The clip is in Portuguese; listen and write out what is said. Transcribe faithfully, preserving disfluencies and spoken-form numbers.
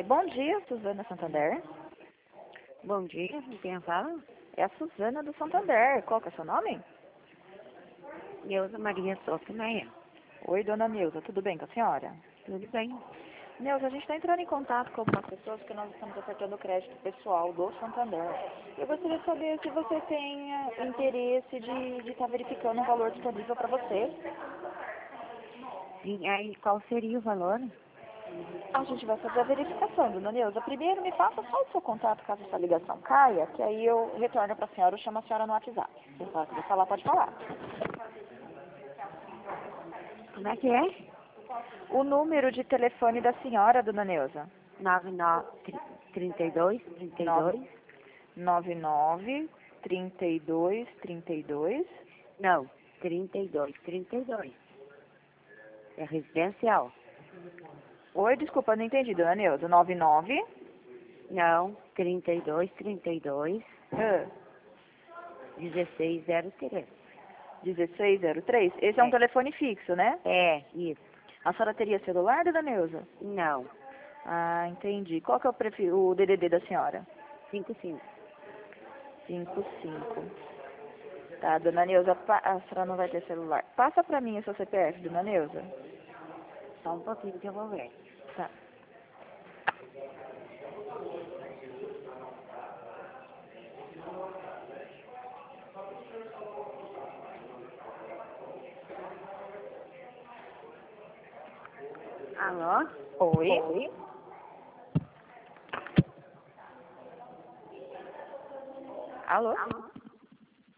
É, bom dia, Suzana Santander. Bom dia, quem fala? É a Suzana do Santander. Qual que é o seu nome? Neuza Maria Souto Meia. Oi, dona Neuza, tudo bem com a senhora? Tudo bem? Neuza, a gente está entrando em contato com algumas pessoas porque nós estamos ofertando crédito pessoal do Santander. Eu gostaria de saber se você tem eh, interesse de estar verificando o valor disponível para você. Sim, aí qual seria o valor? A gente vai fazer a verificação, dona Neuza. Primeiro, me passa só o seu contato caso essa ligação caia, que aí eu retorno para a senhora ou chamo a senhora no WhatsApp. Se você quiser falar, pode falar. Como é que é? O número de telefone da senhora, dona Neuza. nove nove, trinta e dois, trinta e dois? nove nove, trinta e dois, trinta e dois. Não, trinta e dois, trinta e dois. É residencial? Oi, desculpa, não entendi, dona Neuza. nove nove. Não, trinta e dois, trinta e dois, Ah, dezesseis zero três. dezesseis zero três. Esse é um É. telefone fixo, né? É, isso. A senhora teria celular, dona Neuza? Não, Ah, entendi. Qual que é o, prefi- o D D D da senhora? cinco cinco. cinco cinco. Tá, dona Neuza, pa- a senhora não vai ter celular. Passa pra mim o seu C P F, dona Neuza. Só um pouquinho que eu vou ver. Tá. Alô? Oi? Oi? Alô? Alô?